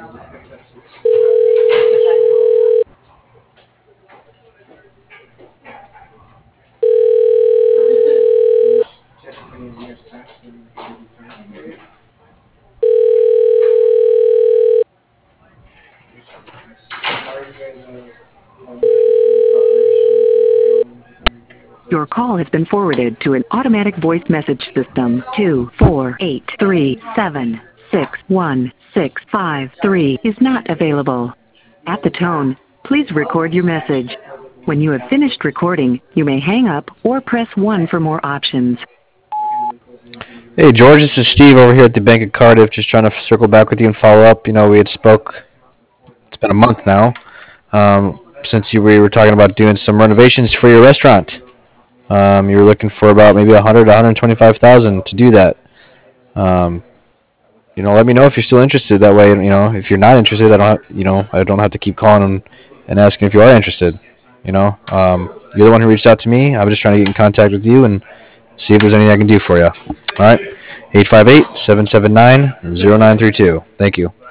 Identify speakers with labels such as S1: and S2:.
S1: Your call has been forwarded to an automatic voice message system. 248376165 is not available. At the tone, please record your message. When you have finished recording, you may hang up or press 1 for more options.
S2: Hey George, this is Steve over here at the Bank of Cardiff. Just trying to circle back with you and follow up. We had spoke. It's been a month now since we were talking about doing some renovations for your restaurant. You were looking for about maybe 125,000 to do that. Let me know if you're still interested. That way, if you're not interested, I don't have to keep calling and asking if you are interested. You're the one who reached out to me. I was just trying to get in contact with you and see if there's anything I can do for you. All right, 858-779-0932. Thank you.